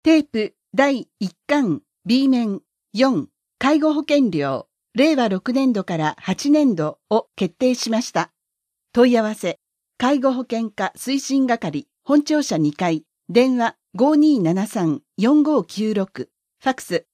テープ第1巻 B 面4介護保険料令和6年度から8年度を決定しました。問い合わせ介護保険課推進係本庁舎2階電話 5273-4596 ファクス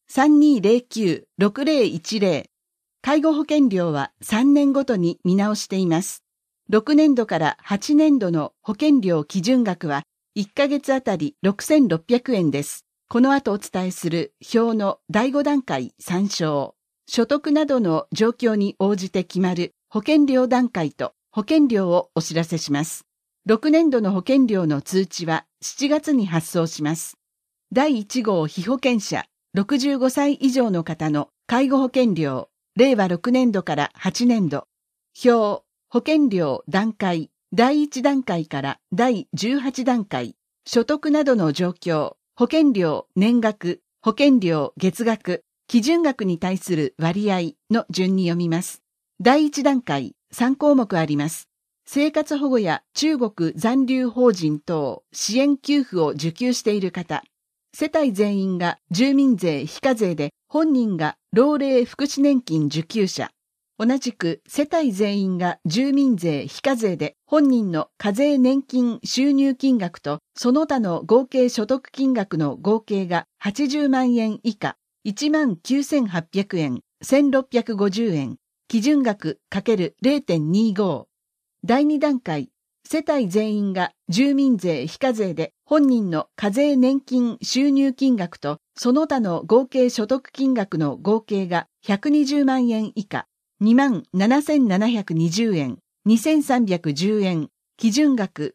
3209-6010 介護保険料は3年ごとに見直しています。6年度から8年度の保険料基準額は1ヶ月あたり6600円です。この後お伝えする表の第5段階参照。所得などの状況に応じて決まる保険料段階と保険料をお知らせします。6年度の保険料の通知は7月に発送します。第1号被保険者65歳以上の方の介護保険料令和6年度から8年度。表保険料段階第1段階から第18段階、所得などの状況、保険料年額、保険料月額、基準額に対する割合の順に読みます。第1段階、3項目あります。生活保護や中国残留邦人等支援給付を受給している方、世帯全員が住民税非課税で本人が老齢福祉年金受給者、同じく世帯全員が住民税非課税で本人の課税年金収入金額とその他の合計所得金額の合計が80万円以下、19,800円、1,650円、基準額 ×0.25。第2段階、世帯全員が住民税非課税で本人の課税年金収入金額とその他の合計所得金額の合計が120万円以下、27,720円、2,310円、基準額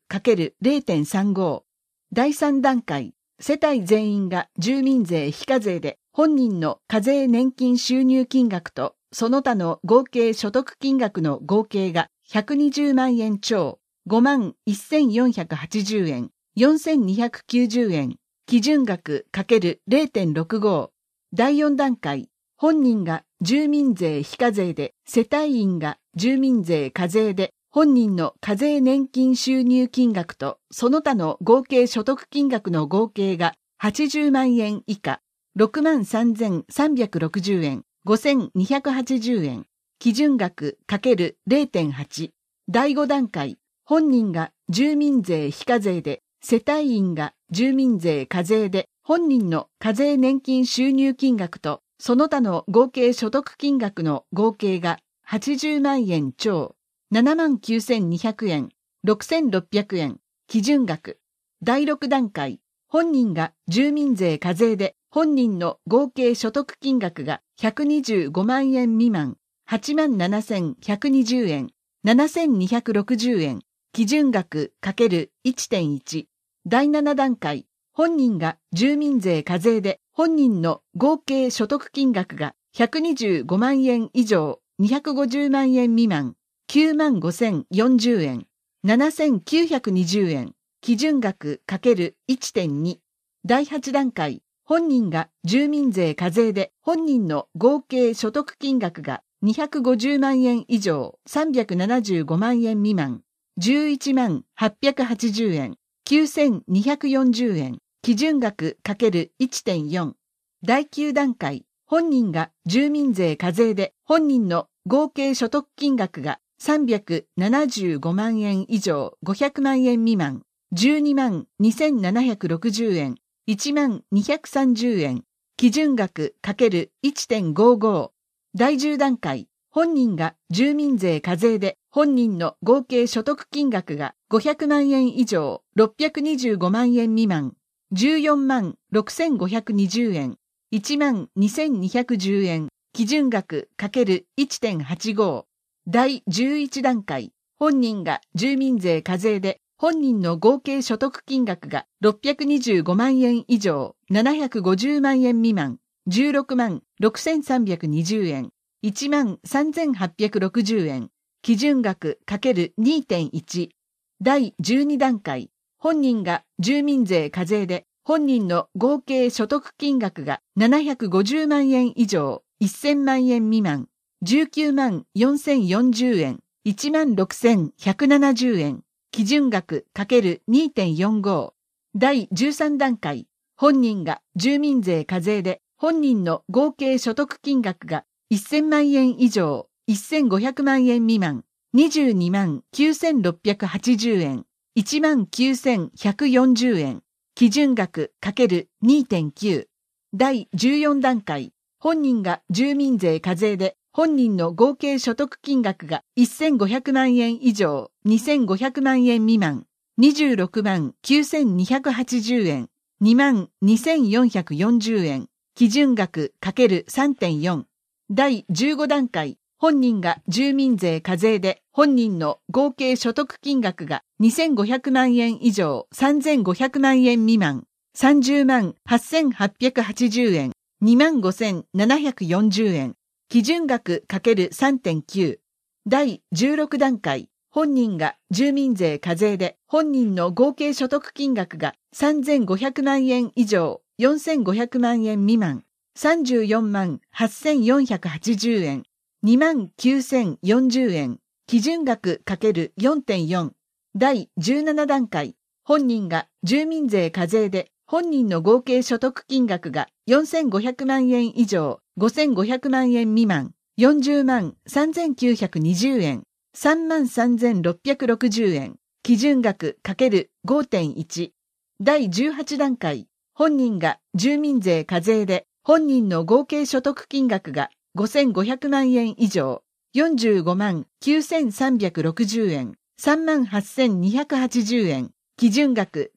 ×0.35。第3段階、世帯全員が住民税非課税で本人の課税年金収入金額とその他の合計所得金額の合計が120万円超、51,480円、4,290円、基準額 ×0.65。第4段階、本人が住民税非課税で世帯員が住民税課税で本人の課税年金収入金額とその他の合計所得金額の合計が80万円以下、63,360円、5,280円、基準額 ×0.8。第5段階、本人が住民税非課税で世帯員が住民税課税で本人の課税年金収入金額とその他の合計所得金額の合計が80万円超、79,200円、6,600円、基準額。第6段階、本人が住民税課税で本人の合計所得金額が125万円未満、87,120円、7,260円、基準額 ×1.1。第7段階、本人が住民税課税で本人の合計所得金額が125万円以上250万円未満 95,040 円 7,920 円基準額 ×1.2。 第8段階、本人が住民税課税で本人の合計所得金額が250万円以上375万円未満 11,880 円 9,240 円基準額 ×1.4。 第9段階、本人が住民税課税で本人の合計所得金額が375万円以上500万円未満 122,760 円 10,230 円基準額 ×1.55。 第10段階、本人が住民税課税で本人の合計所得金額が500万円以上625万円未満146,520 円、12,210 円、基準額 ×1.85。第11段階、本人が住民税課税で本人の合計所得金額が625万円以上750万円未満166,320 円、13,860 円、基準額 ×2.1。第12段階、本人が住民税課税で本人の合計所得金額が750万円以上1000万円未満 19,4,040 円 16,170 円基準額 ×2.45。 第13段階、 本人が住民税課税で本人の合計所得金額が1000万円以上、1500万円未満、22万9680円、1万9140円、基準額 ×2.9。第14段階、本人が住民税課税で本人の合計所得金額が1500万円以上、2500万円未満、26万9280円、2万2440円、基準額 ×3.4。第15段階、本人が住民税課税で本人の合計所得金額が2500万円以上、3500万円未満、30万8880円、2万5740円、基準額 ×3.9。第16段階、本人が住民税課税で本人の合計所得金額が3500万円以上、4500万円未満、34万8480円、2万9040円、基準額 ×4.4。第17段階、本人が住民税課税で本人の合計所得金額が4500万円以上、5500万円未満、40万3920円、3万3660円、基準額 ×5.1。第18段階、本人が住民税課税で本人の合計所得金額が5500万円以上、45万9360円、3万8280円、基準額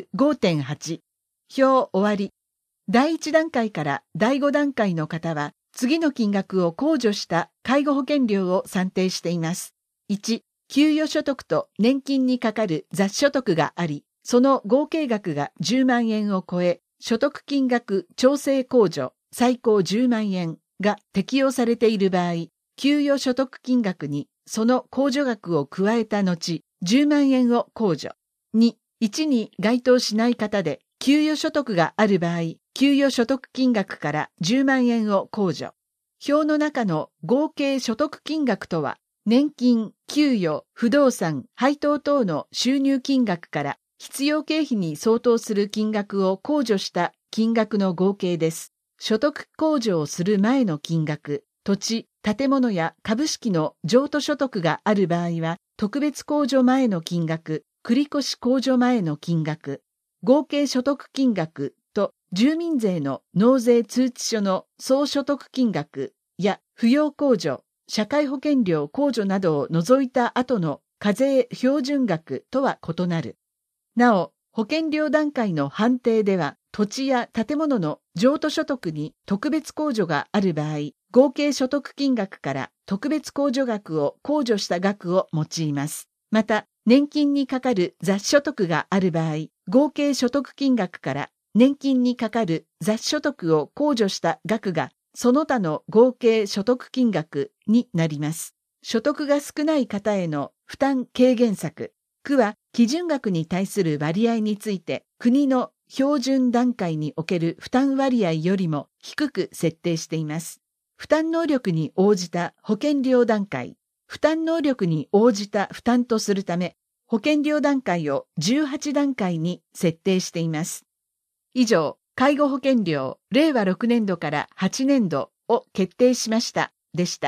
×5.8。表終わり。第1段階から第5段階の方は、次の金額を控除した介護保険料を算定しています。1、給与所得と年金にかかる雑所得があり、その合計額が10万円を超え、所得金額調整控除最高10万円が適用されている場合、給与所得金額にその控除額を加えた後、10万円を控除。2、1に該当しない方で、給与所得がある場合、給与所得金額から10万円を控除。表の中の合計所得金額とは、年金、給与、不動産、配当等の収入金額から必要経費に相当する金額を控除した金額の合計です。所得控除をする前の金額、土地、建物や株式の譲渡所得がある場合は、特別控除前の金額、繰越控除前の金額、合計所得金額と住民税の納税通知書の総所得金額や扶養控除、社会保険料控除などを除いた後の課税標準額とは異なる。なお、保険料段階の判定では、土地や建物の譲渡所得に特別控除がある場合、合計所得金額から特別控除額を控除した額を用います。また、年金にかかる雑所得がある場合、合計所得金額から年金にかかる雑所得を控除した額がその他の合計所得金額になります。所得が少ない方への負担軽減策。区は基準額に対する割合について国の標準段階における負担割合よりも低く設定しています。負担能力に応じた保険料段階。負担能力に応じた負担とするため、保険料段階を18段階に設定しています。以上、介護保険料令和6年度から8年度を決定しましたでした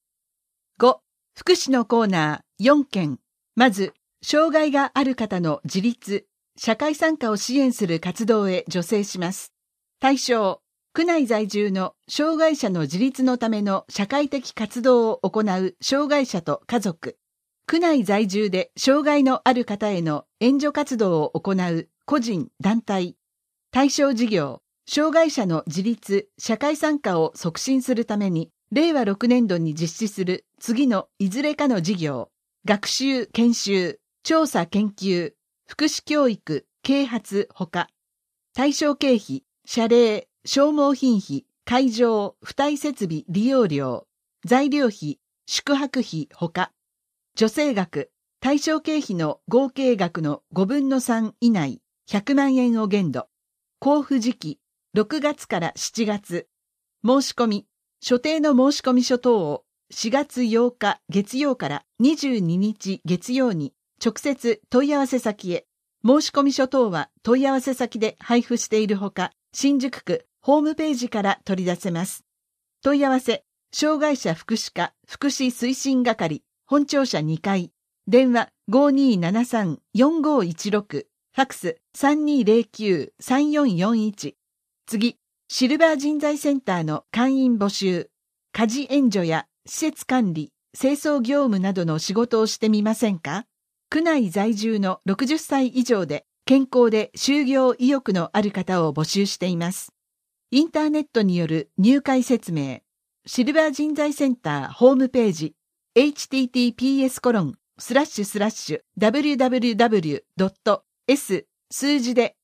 。5、福祉のコーナー4件。まず、障害がある方の自立、社会参加を支援する活動へ助成します。対象、区内在住の障害者の自立のための社会的活動を行う障害者と家族。区内在住で障害のある方への援助活動を行う個人・団体。対象事業、障害者の自立・社会参加を促進するために、令和6年度に実施する次のいずれかの事業、学習・研修、調査・研究、福祉教育、啓発ほか。対象経費、謝礼、消耗品費、会場、付帯設備利用料、材料費、宿泊費ほか。助成額、対象経費の合計額の5分の3以内、100万円を限度。交付時期、6月から7月。申し込み、所定の申込書等を4月8日月曜から22日月曜に直接問い合わせ先へ。 申込書等は問い合わせ先で配布しているほか、新宿区ホームページから取り出せます。問い合わせ、障害者福祉課福祉推進係、本庁舎2階、電話 5273-4516、ファックス 3209-3441。次、シルバー人材センターの会員募集、家事援助や施設管理、清掃業務などの仕事をしてみませんか？区内在住の60歳以上で健康で就業意欲のある方を募集しています。インターネットによる入会説明、シルバー人材センターホームページ、https://www.s 数字で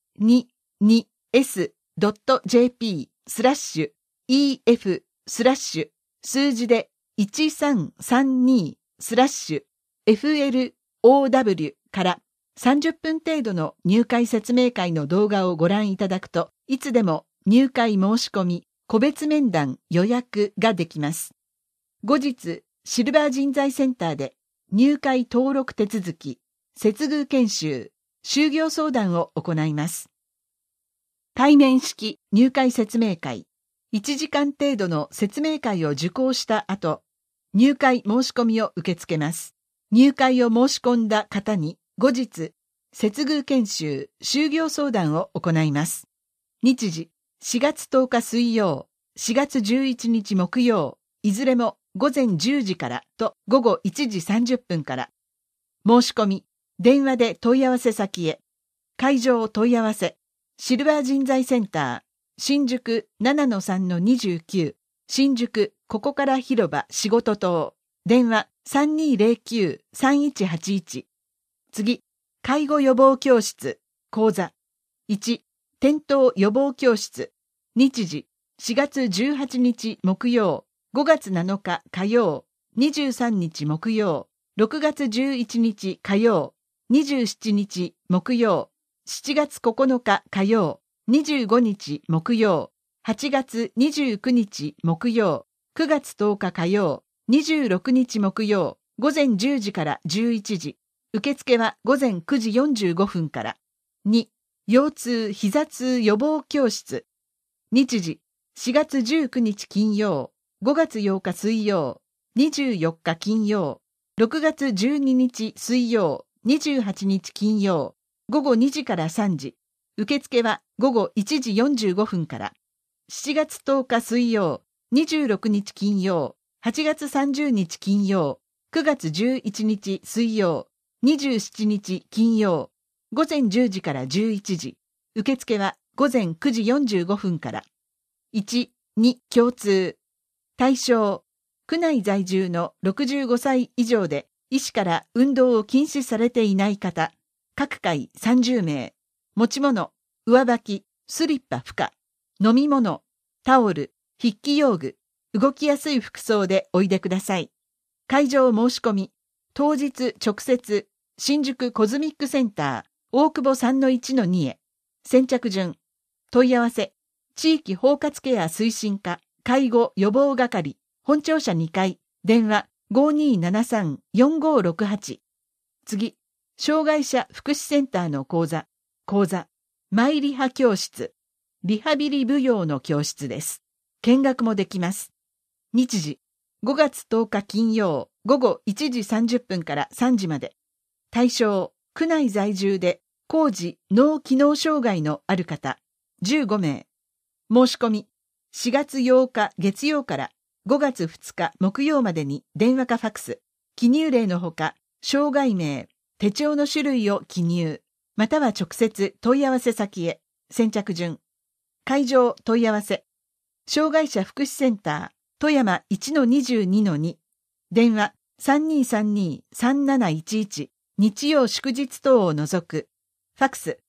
22s.jp/ef 数字で1332/FLOW から30分程度の入会説明会の動画をご覧いただくと、いつでも入会申し込み、個別面談予約ができます。後日、シルバー人材センターで入会登録手続き、接遇研修、就業相談を行います。対面式入会説明会、1時間程度の説明会を受講した後、入会申し込みを受け付けます。入会を申し込んだ方に後日、接遇研修、就業相談を行います。日時、4月10日水曜、4月11日木曜、いずれも午前10時からと午後1時30分から。申し込み、電話で問い合わせ先へ。会場問い合わせ、シルバー人材センター、新宿 7-3-29、新宿ここから広場仕事棟、電話 3209-3181。次、介護予防教室、講座。1、転倒予防教室。日時、4月18日木曜、5月7日火曜、23日木曜、6月11日火曜、27日木曜、7月9日火曜、25日木曜、8月29日木曜、9月10日火曜、26日木曜、午前10時から11時。受付は午前9時45分から。2、腰痛・膝痛予防教室。日時、4月19日金曜、5月8日水曜、24日金曜、6月12日水曜、28日金曜、午後2時から3時。受付は午後1時45分から。7月10日水曜、26日金曜、8月30日金曜、9月11日水曜、27日金曜、午前10時から11時。受付は午前9時45分から。1、2、共通。対象、区内在住の65歳以上で医師から運動を禁止されていない方、各回30名。持ち物、上履き、スリッパ不可。飲み物、タオル、筆記用具、動きやすい服装でおいでください。会場申し込み、当日直接、新宿コズミックセンター、大久保 3-1-2 へ。先着順。問い合わせ、地域包括ケア推進課、介護予防係、本庁舎2階、電話 5273-4568。次、障害者福祉センターの講座、マイリハ教室、リハビリ舞踊の教室です。見学もできます。日時、5月10日金曜、午後1時30分から3時まで。対象、区内在住で、高次脳機能障害のある方、15名。申し込み、4月8日月曜から5月2日木曜までに電話かファックス、記入例のほか、障害名、手帳の種類を記入、または直接問い合わせ先へ。先着順。会場問い合わせ。障害者福祉センター、富山 1-22-2。電話 3232-3711。日曜祝日等を除く。ファックス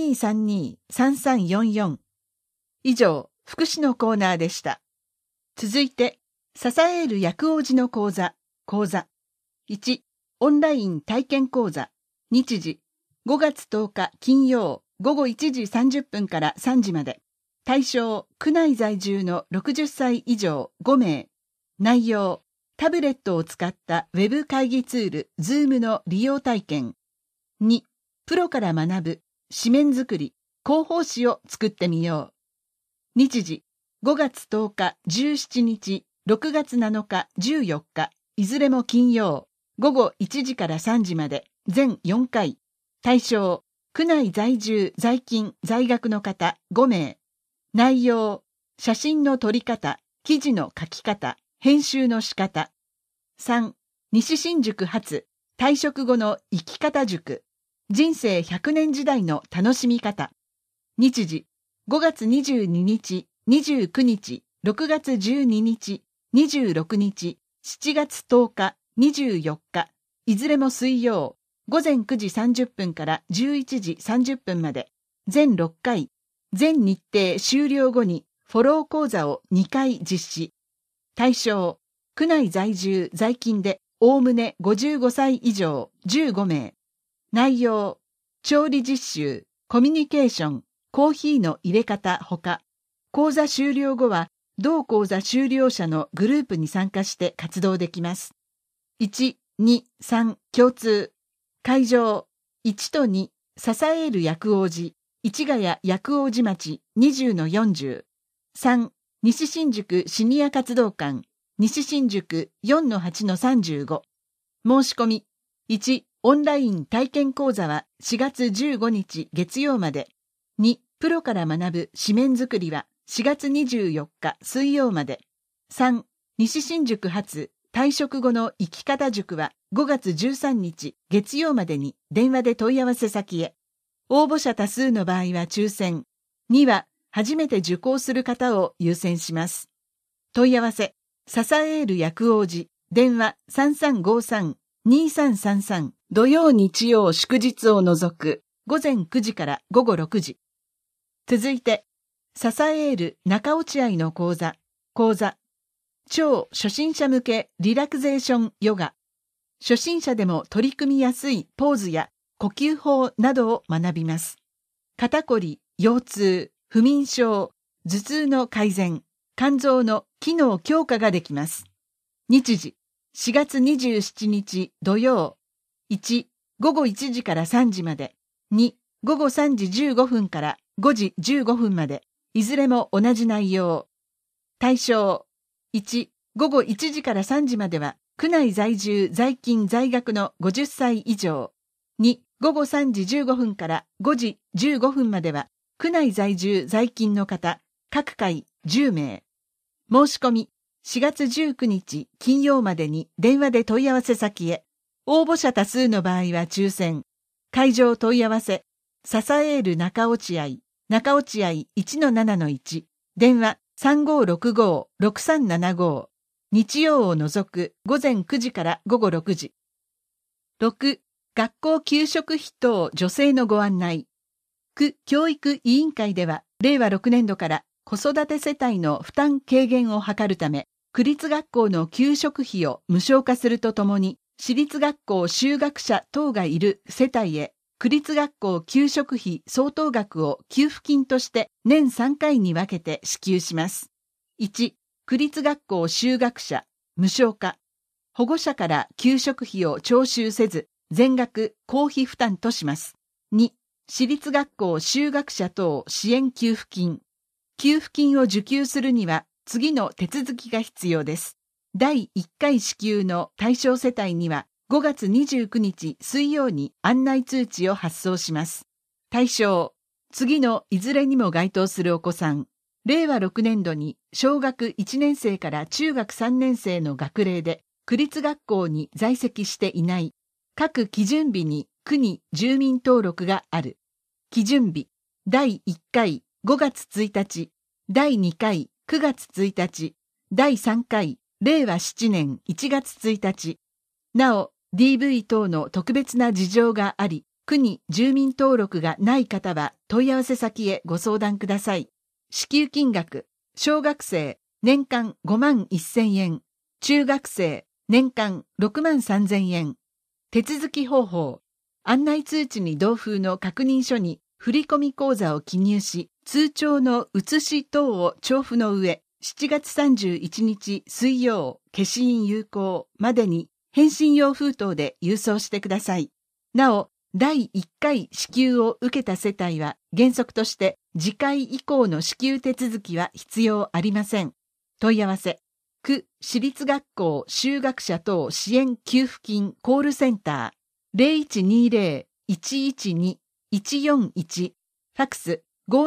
3232-3344。以上、福祉のコーナーでした。続いて、支える薬王子の講座。1、オンライン体験講座。日時、5月10日金曜午後1時30分から3時まで。対象、区内在住の60歳以上5名。内容、タブレットを使ったウェブ会議ツール、Zoom の利用体験。2、 プロから学ぶ、紙面作り、広報誌を作ってみよう。日時、5月10日、17日、6月7日、14日、いずれも金曜、午後1時から3時まで、全4回。対象、区内在住、在勤、在学の方5名。内容、写真の撮り方、記事の書き方、編集の仕方。3、西新宿発、退職後の生き方塾。人生100年時代の楽しみ方。日時、5月22日、29日、6月12日、26日、7月10日、24日、いずれも水曜、午前9時30分から11時30分まで、全6回、全日程終了後にフォロー講座を2回実施。対象、区内在住、在勤でおおむね55歳以上15名。内容、調理実習、コミュニケーション、コーヒーの入れ方ほか、講座終了後は、同講座修了者のグループに参加して活動できます。1、2、3、共通。会場、1と2、支える薬王寺、市ヶ谷薬王寺町 20-40。3、西新宿シニア活動館、西新宿 4-8-35。申し込み、1、オンライン体験講座は4月15日月曜まで。2、プロから学ぶ紙面作りは4月24日水曜まで。3、西新宿発退職後の生き方塾は5月13日月曜までに電話で問い合わせ先へ。応募者多数の場合は抽選。2は初めて受講する方を優先します。問い合わせ、支える薬王寺、電話 3353-2333 土曜日曜祝日を除く午前9時から午後6時。続いて、支える中落合の講座、超初心者向けリラクゼーションヨガ。初心者でも取り組みやすいポーズや呼吸法などを学びます。肩こり、腰痛、不眠症、頭痛の改善、肝臓の機能強化ができます。日時、4月27日土曜。1、午後1時から3時まで。2、午後3時15分から5時15分まで。いずれも同じ内容。対象。1、午後1時から3時までは、区内在住、在勤、在学の50歳以上。2、午後3時15分から5時15分までは、区内在住、在勤の方、各回10名。申し込み、4月19日金曜までに電話で問い合わせ先へ。応募者多数の場合は抽選。会場問い合わせ、支える中落合 1-7-1、電話 3565-6375。日曜を除く午前9時から午後6時。6、学校給食費等助成のご案内。区教育委員会では、令和6年度から子育て世帯の負担軽減を図るため、区立学校の給食費を無償化するとともに、私立学校就学者等がいる世帯へ、区立学校給食費相当額を給付金として年3回に分けて支給します。1、区立学校就学者、無償化。保護者から給食費を徴収せず、全額公費負担とします。2、私立学校就学者等支援給付金。給付金を受給するには次の手続きが必要です。第1回支給の対象世帯には5月29日水曜に案内通知を発送します。対象、次のいずれにも該当するお子さん。令和6年度に小学1年生から中学3年生の学齢で区立学校に在籍していない各基準日に区に住民登録がある。基準日、第1回5月1日、第2回9月1日、第3回令和7年1月1日。なお、DV 等の特別な事情があり、区に住民登録がない方は問い合わせ先へご相談ください。支給金額、小学生年間5万1000円、中学生年間6万3000円。手続き方法、案内通知に同封の確認書に振込口座を記入し、通帳の写し等を帳付の上、7月31日水曜消印有効までに返信用封筒で郵送してください。なお、 第1回支給を受けた世帯は原則として次回以降の支給手続きは必要ありません。問い合わせ、区私立学校就学者等支援給付金コールセンター 0120-112-141 ファクス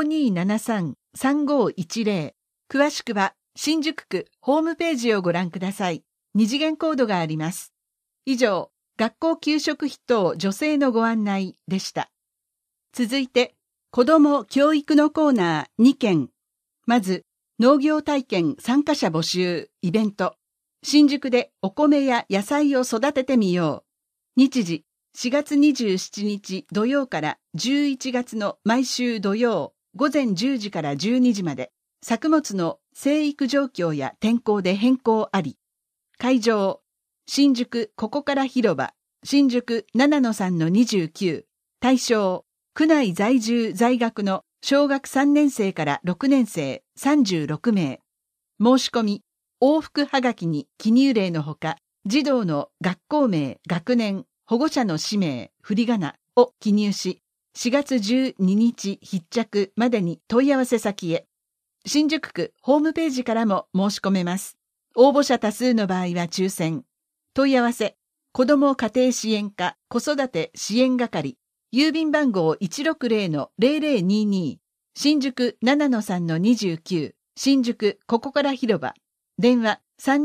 5273-3510 詳しくは新宿区ホームページをご覧ください。二次元コードがあります。以上、学校給食費等助成のご案内でした。続いて、子ども教育のコーナー2件。まず、農業体験参加者募集イベント。新宿でお米や野菜を育ててみよう。日時、4月27日土曜から11月の毎週土曜午前10時から12時まで。作物の生育状況や天候で変更あり。会場、新宿ここから広場、新宿7-3-29。対象、区内在住在学の小学3年生から6年生36名。申し込み、往復はがきに記入例のほか、児童の学校名、学年、保護者の氏名、振り仮名を記入し、4月12日必着までに問い合わせ先へ。新宿区ホームページからも申し込めます。応募者多数の場合は抽選。問い合わせ、子ども家庭支援課子育て支援係。郵便番号 160-0022 新宿7-3-29 新宿ここから広場電話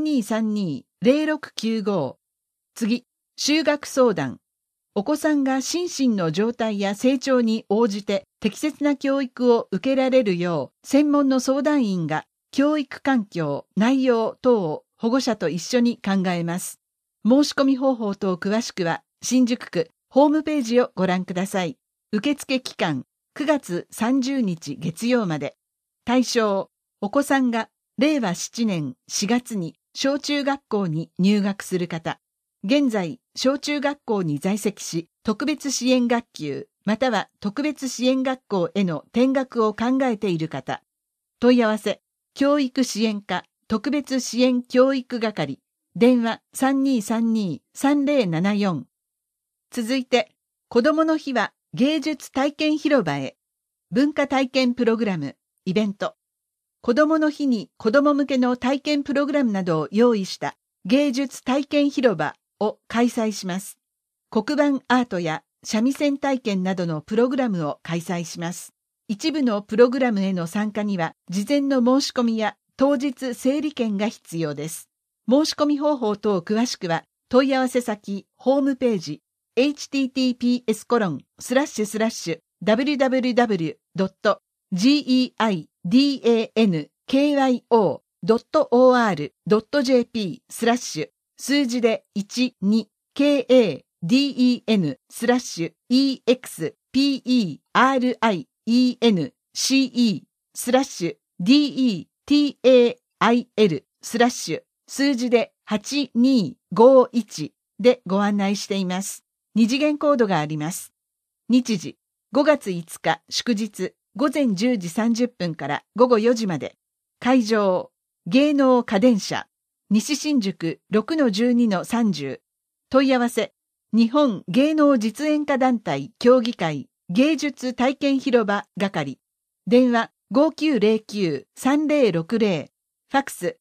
3232-0695 次、就学相談お子さんが心身の状態や成長に応じて適切な教育を受けられるよう専門の相談員が教育環境、内容等を保護者と一緒に考えます。申し込み方法等詳しくは新宿区ホームページをご覧ください。受付期間9月30日月曜まで。対象、お子さんが令和7年4月に小中学校に入学する方。現在、小中学校に在籍し、特別支援学級または特別支援学校への転学を考えている方。問い合わせ、教育支援課特別支援教育係。電話 3232-3074。続いて、子どもの日は芸術体験広場へ。文化体験プログラム、イベント。子どもの日に子ども向けの体験プログラムなどを用意した芸術体験広場を開催します。黒板アートや三味線体験などのプログラムを開催します。一部のプログラムへの参加には事前の申し込みや当日整理券が必要です。申し込み方法等詳しくは問い合わせ先ホームページhttps://www.geidankyo.or.jp/ 数字で 12-kden/experience/detail/ 数字で8251でご案内しています。二次元コードがあります。日時、5月5日祝日午前10時30分から午後4時まで。会場、芸能家電社、西新宿 6-12-30。問い合わせ、日本芸能実演家団体協議会芸術体験広場係。電話 5909-3060。ファクス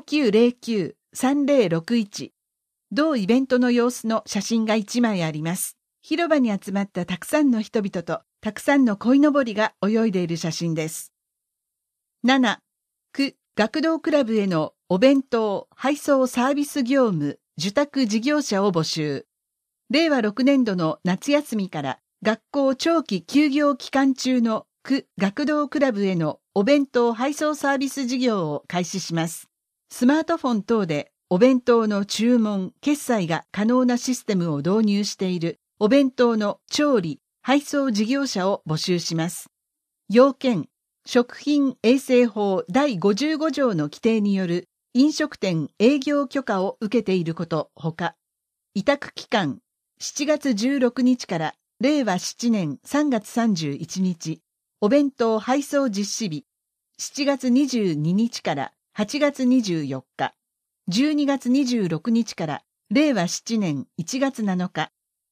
5909-3061。同イベントの様子の写真が1枚あります。広場に集まったたくさんの人々とたくさんの鯉のぼりが泳いでいる写真です。7、区学童クラブへのお弁当配送サービス業務受託事業者を募集。令和6年度の夏休みから学校長期休業期間中の区学童クラブへのお弁当配送サービス事業を開始します。スマートフォン等でお弁当の注文、決済が可能なシステムを導入しているお弁当の調理、配送事業者を募集します。要件、食品衛生法第55条の規定による飲食店営業許可を受けていることほか、委託期間、7月16日から令和7年3月31日、お弁当配送実施日、7月22日から8月24日、12月26日から令和7年1月7日、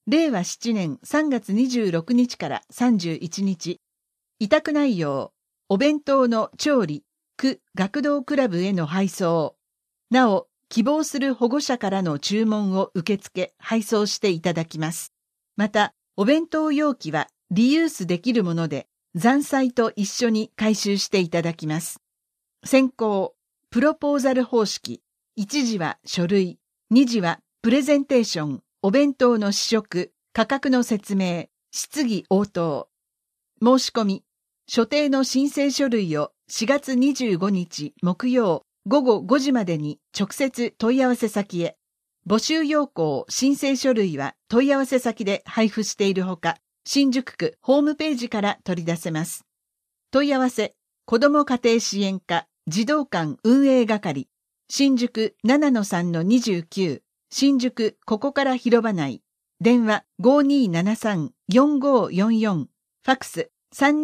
令和7年3月26日から31日、委託内容、お弁当の調理、区学童クラブへの配送。なお、希望する保護者からの注文を受け付け、配送していただきます。また、お弁当容器はリユースできるもので、残菜と一緒に回収していただきます。選考、プロポーザル方式。1次は書類、2次はプレゼンテーション、お弁当の試食、価格の説明、質疑応答。申し込み、所定の申請書類を4月25日木曜午後5時までに直接問い合わせ先へ。募集要項申請書類は問い合わせ先で配布しているほか、新宿区ホームページから取り出せます。問い合わせ、子ども家庭支援課児童館運営係、新宿 7-3-29、新宿ここから広場内、電話 5273-4544、ファクス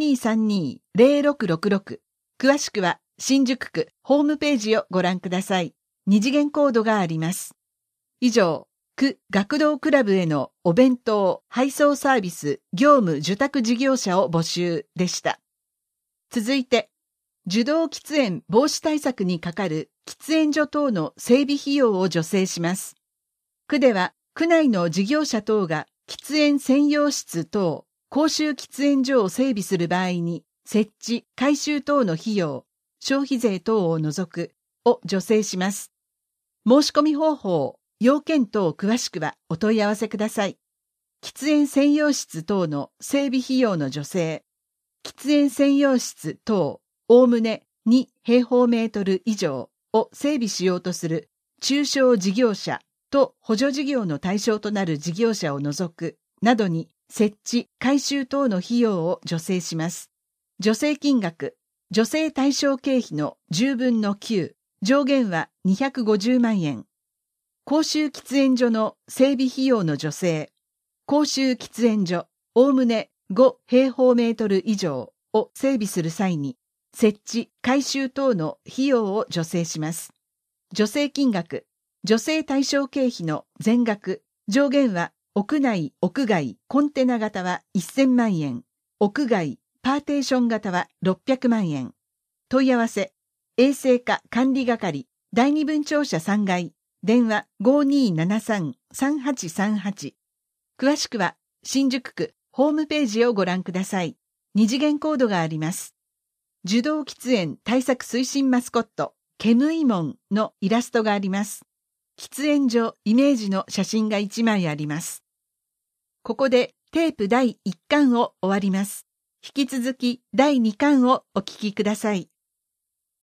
3232-0666。詳しくは新宿区ホームページをご覧ください。二次元コードがあります。以上、区学童クラブへのお弁当配送サービス業務受託事業者を募集でした。続いて、受動喫煙防止対策にかかる喫煙所等の整備費用を助成します。区では、区内の事業者等が喫煙専用室等、公衆喫煙所を整備する場合に、設置、改修等の費用、消費税等を除く、を助成します。申し込み方法、要件等詳しくはお問い合わせください。喫煙専用室等の整備費用の助成。喫煙専用室等、おおむね2平方メートル以上を整備しようとする中小事業者と補助事業の対象となる事業者を除くなどに設置、改修等の費用を助成します。助成金額、助成対象経費の10分の9、上限は250万円。公衆喫煙所の整備費用の助成。公衆喫煙所、おおむね5平方メートル以上を整備する際に、設置、改修等の費用を助成します。助成金額、助成対象経費の全額、上限は屋内・屋外・コンテナ型は1000万円、屋外・パーテーション型は600万円。問い合わせ、衛生課管理係、第二分庁舎3階、電話 5273-3838。詳しくは、新宿区ホームページをご覧ください。二次元コードがあります。受動喫煙対策推進マスコット、ケムイモンのイラストがあります。喫煙所イメージの写真が1枚あります。ここでテープ第1巻を終わります。引き続き第2巻をお聞きください。